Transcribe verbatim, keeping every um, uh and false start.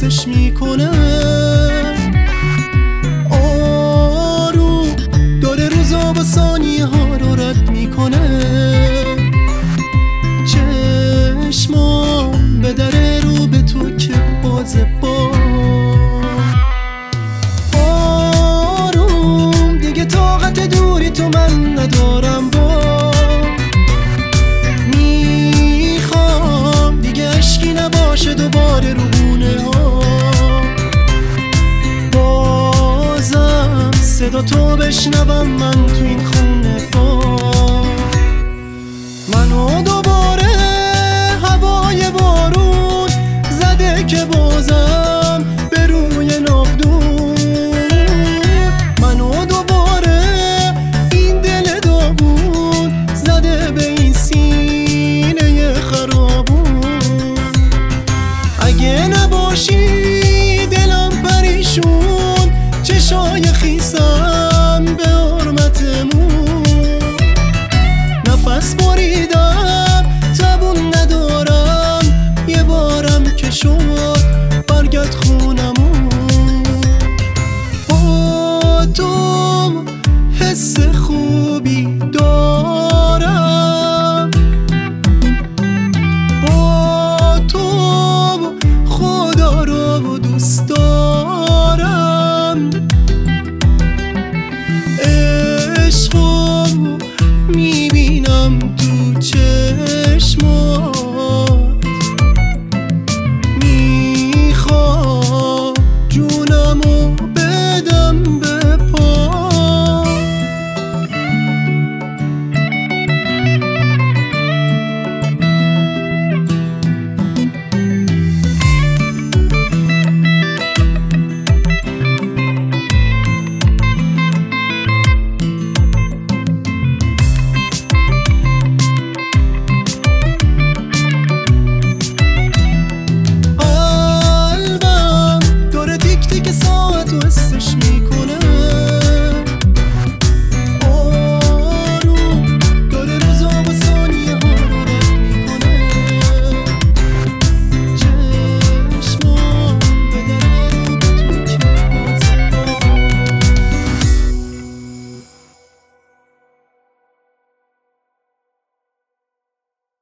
حسش میکنه. آروم داره روزا با ثانیه ها رو رد میکنه. چشمام به در رو به تو که بازه با آروم دیگه طاقت دوری تو من ندارم. با میخوام دیگه عشقی نباشه دوباره رو گونه ها. بازم صدا تو بشنوم من تو این خونه با منو